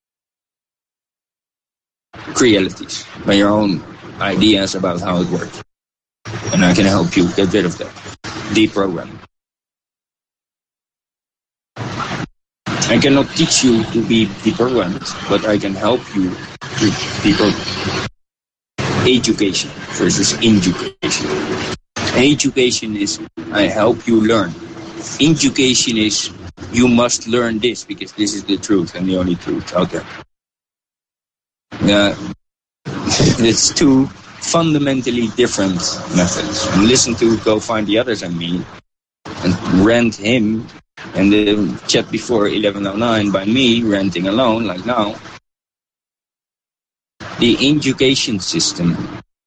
realities, by your own ideas about how it works. And I can help you get rid of that. Deprogram. I cannot teach you to be deprogrammed, but I can help you to deprogram. Education versus education. Education is I help you learn. Education is you must learn this because this is the truth and the only truth out there. It's two fundamentally different methods. And listen to Go Find the Others and me and rant him, and the chat before 1109 by me ranting alone like now. The education system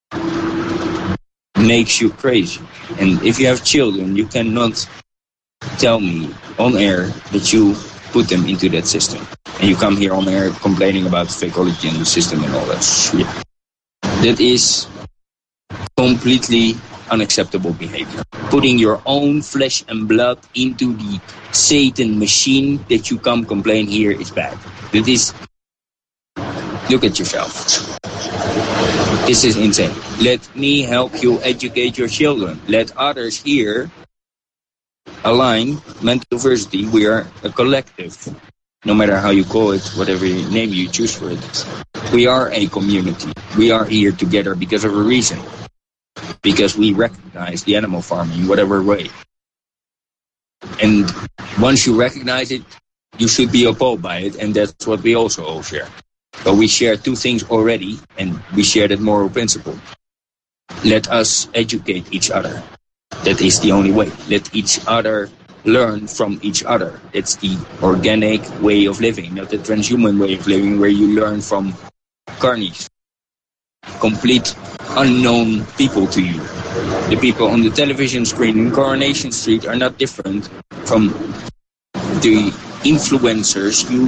makes you crazy. And if you have children, you cannot tell me on air that you put them into that system. And you come here on air complaining about fakeology and the system and all that shit. That is completely unacceptable behavior. Putting your own flesh and blood into the Satan machine that you come complain here is bad. That is, look at yourself. This is insane. Let me help you educate your children. Let others here align mental diversity. We are a collective. No matter how you call it, whatever name you choose for it. We are a community. We are here together because of a reason. Because we recognize the animal farm in whatever way. And once you recognize it, you should be appalled by it, and that's what we also all share. But we share two things already, and we share that moral principle. Let us educate each other. That is the only way. Let each other learn from each other. It's the organic way of living, not the transhuman way of living where you learn from carnies. Complete unknown people to you. The people on the television screen in Coronation Street are not different from the influencers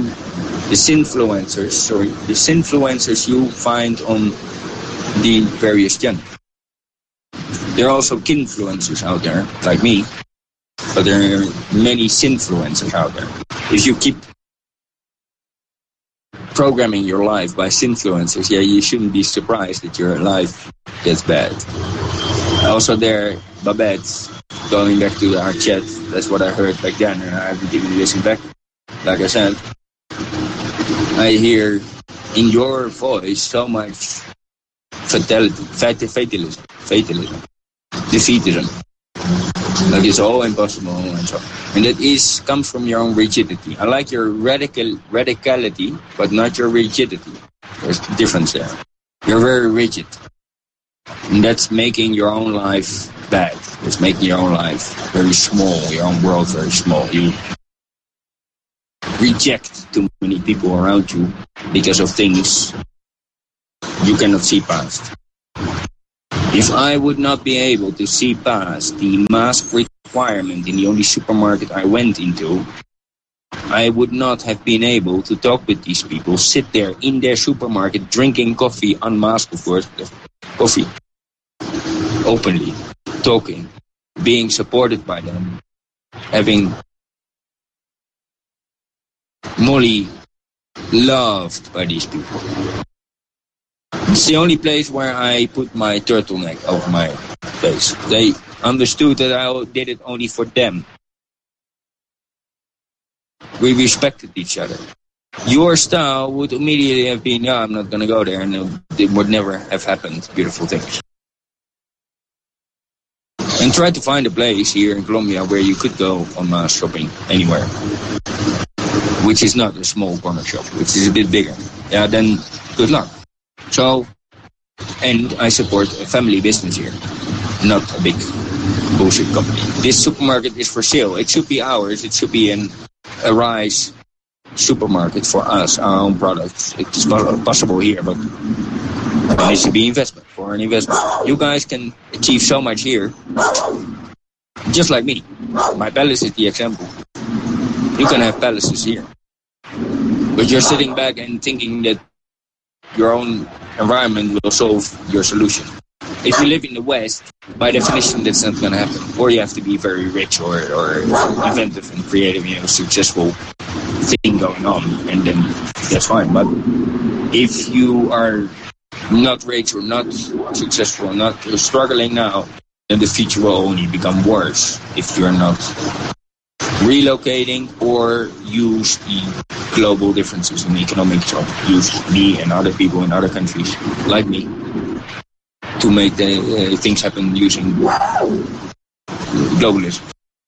you find on the various channels. There are also kinfluencers out there, like me, but there are many sinfluencers out there. If you keep programming your life by sinfluencers, you shouldn't be surprised that your life gets bad. Also there, Babette, going back to our chat, that's what I heard back then, and I haven't even listened back. Like I said, I hear in your voice so much fatalism, defeatism. Like it's all impossible and so. And that comes from your own rigidity. I like your radicality, but not your rigidity. There's a difference there. You're very rigid. And that's making your own life bad. It's making your own life very small, your own world very small. You reject too many people around you because of things you cannot see past. If I would not be able to see past the mask requirement in the only supermarket I went into, I would not have been able to talk with these people, sit there in their supermarket, drinking coffee, unmasked of course, coffee, openly, talking, being supported by them, having Molly loved by these people. It's the only place where I put my turtleneck over my face. They understood that I did it only for them. We respected each other. Your style would immediately have been, I'm not going to go there, and it would never have happened. Beautiful things. And try to find a place here in Colombia where you could go on mass shopping anywhere, which is not a small corner shop, which is a bit bigger. Then good luck. So, and I support a family business here, not a big bullshit company. This supermarket is for sale. It should be ours. It should be a rice supermarket for us, our own products. It's not possible here, but it needs to be investment for an investment. You guys can achieve so much here, just like me. My palace is the example. You can have palaces here, but you're sitting back and thinking that your own environment will solve your solution. If you live in the West, by definition, that's not going to happen. Or you have to be very rich or inventive and creative, successful thing going on, and then that's fine. But if you are not rich or not successful, not struggling now, then the future will only become worse if you're not relocating or use the global differences in economics, or use me and other people in other countries like me to make the things happen using globalism.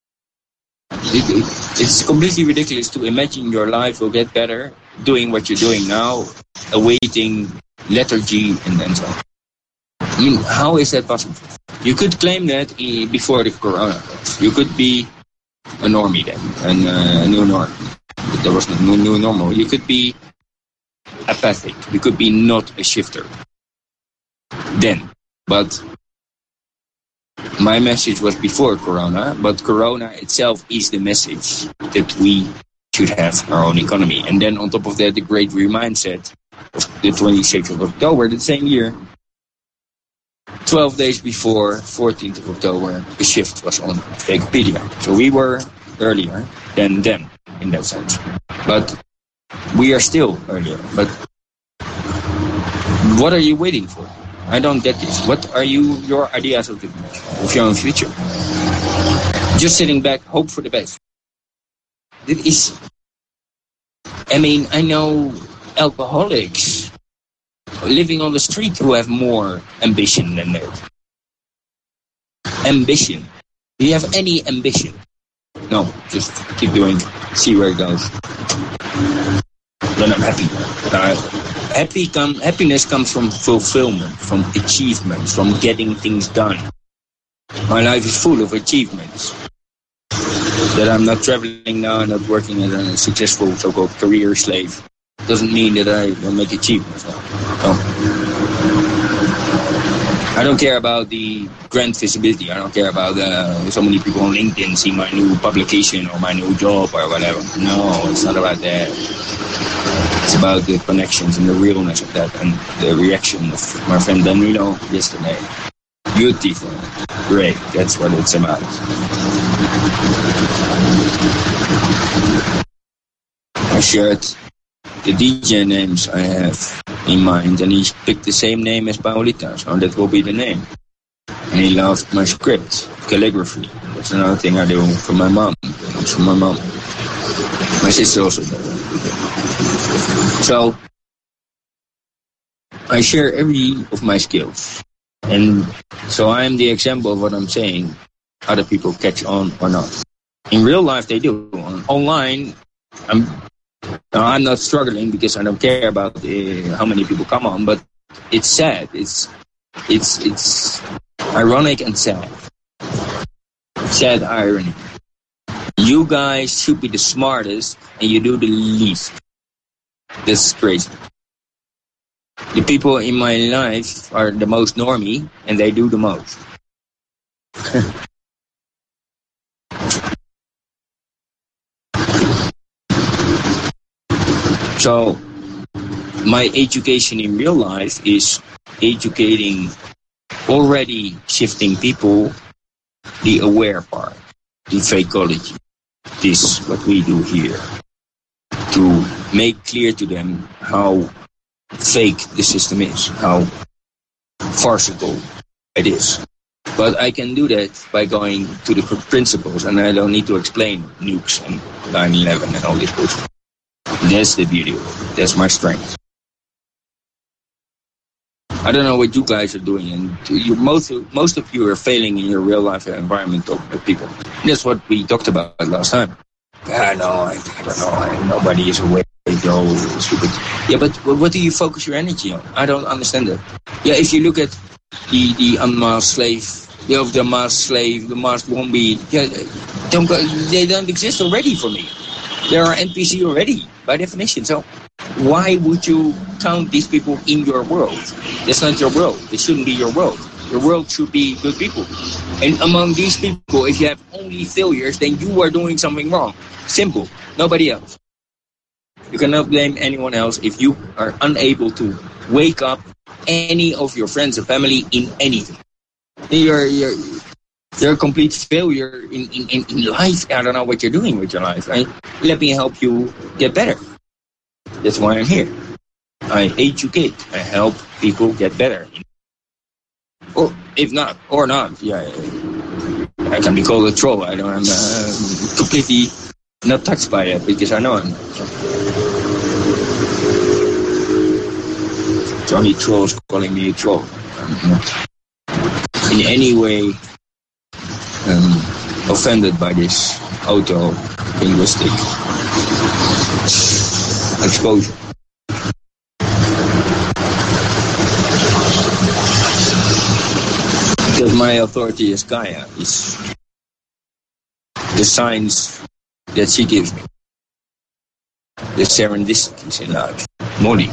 It's completely ridiculous to imagine your life will get better doing what you're doing now, awaiting lethargy and so on. I mean, how is that possible? You could claim that before the corona. You could be a normie then, and a new norm. There was no new normal. You could be apathic. You could be not a shifter then. But my message was before Corona, but Corona itself is the message that we should have our own economy. And then on top of that, the Great Remindset of the 26th of October, the same year, 12 days before 14th of October, the shift was on Wikipedia. So we were earlier than them in that sense. But we are still earlier. But what are you waiting for? I don't get this. What are your ideas of your own future? Just sitting back, hope for the best. It is. I mean, I know alcoholics living on the street who have more ambition than that. Ambition. Do you have any ambition? No, just keep doing it. See where it goes. Then I'm happy. Happiness comes from fulfillment, from achievements, from getting things done. My life is full of achievements. That I'm not traveling now and not working as a successful so-called career slave doesn't mean that I will make achievements. No. I don't care about the grand visibility. I don't care about so many people on LinkedIn see my new publication or my new job or whatever. No, it's not about that. It's about the connections and the realness of that and the reaction of my friend Danilo yesterday. Beautiful. Great. That's what it's about. I shared the DJ names I have in mind, and he picked the same name as Paulita, so that will be the name. And he loved my script, calligraphy. That's another thing I do for my mom. It's for my mom. My sister also does that. So I share every of my skills. And so I am the example of what I'm saying. Other people catch on or not. In real life, they do. Online, I'm not struggling because I don't care about how many people come on, but it's sad. It's ironic and sad. Sad irony. You guys should be the smartest and you do the least. This is crazy. The people in my life are the most normie and they do the most. So, my education in real life is educating, already shifting people, the aware part, the fakeology. This is what we do here. To make clear to them how fake the system is, how farcical it is. But I can do that by going to the principles, and I don't need to explain nukes and 9/11 and all this bullshit. That's the beauty of it. That's my strength. I don't know what you guys are doing, and most of you are failing in your real life environment of people. That's what we talked about last time. I don't know. Nobody is aware. Stupid. Yeah, but what do you focus your energy on? I don't understand that. Yeah, if you look at the unmasked slave, the masked slave, the masked zombie, yeah, they don't exist already for me. There are NPC already, by definition. So why would you count these people in your world? That's not your world. It shouldn't be your world. Your world should be good people. And among these people, if you have only failures, then you are doing something wrong. Simple. Nobody else. You cannot blame anyone else if you are unable to wake up any of your friends or family in anything. You're a complete failure in life. I don't know what you're doing with your life. Right? Let me help you get better. That's why I'm here. I educate. I help people get better. Or if not, yeah, I can be called a troll. I'm completely not touched by it because I know I'm not. Johnny Trolls calling me a troll. I'm not in any way offended by this auto-linguistic exposure. Because my authority as Gaia is the signs that she gives me. The serendipity in life. Modi.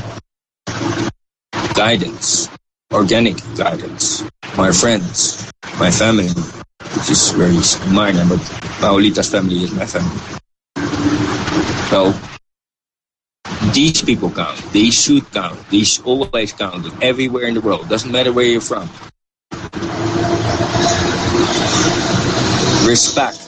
Guidance. Organic guidance. My friends. My family. Which is very minor, but Paulita's family is my family. So, these people count. They should count. They should always count. Everywhere in the world. Doesn't matter where you're from. Respect.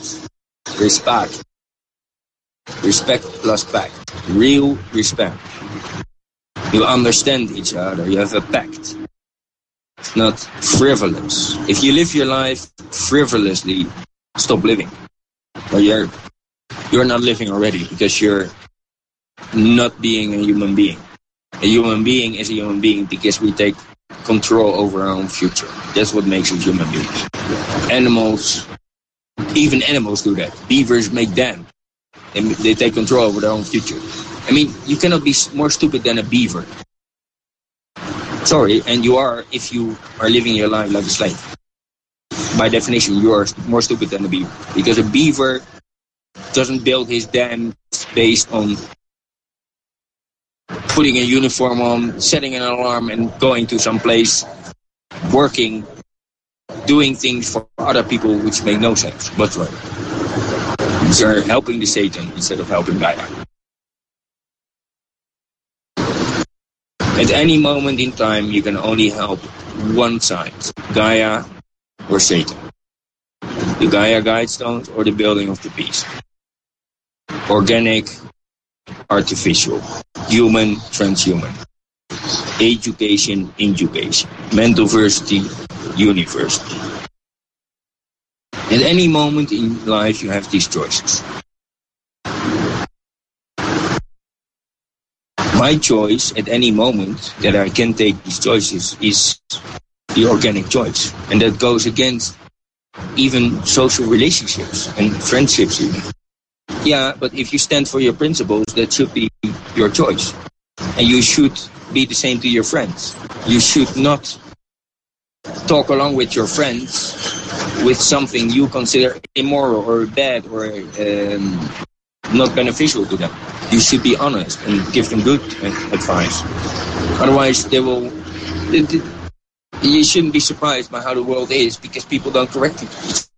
Respect plus pact. Real respect. You understand each other. You have a pact. It's not frivolous. If you live your life frivolously, stop living. Or you're not living already because you're not being a human being. A human being is a human being because we take control over our own future. That's what makes us human beings. Animals, even animals do that. Beavers make dam. They take control over their own future. I mean, you cannot be more stupid than a beaver. Sorry, and you are if you are living your life like a slave. By definition, you are more stupid than a beaver. Because a beaver doesn't build his dam based on putting a uniform on, setting an alarm, and going to some place working, doing things for other people which make no sense whatsoever. These are helping the Satan instead of helping Gaia. At any moment in time, you can only help one side, Gaia or Satan. The Gaia Guidestones or the building of the peace. Organic, artificial, human, transhuman. Education, education. Mentalversity, university. At any moment in life, you have these choices. My choice at any moment that I can take these choices is the organic choice. And that goes against even social relationships and friendships even. Yeah, but if you stand for your principles, that should be your choice. And you should be the same to your friends. You should not talk along with your friends with something you consider immoral or bad or not beneficial to them. You should be honest and give them good advice. Otherwise, they will... You shouldn't be surprised by how the world is because people don't correct each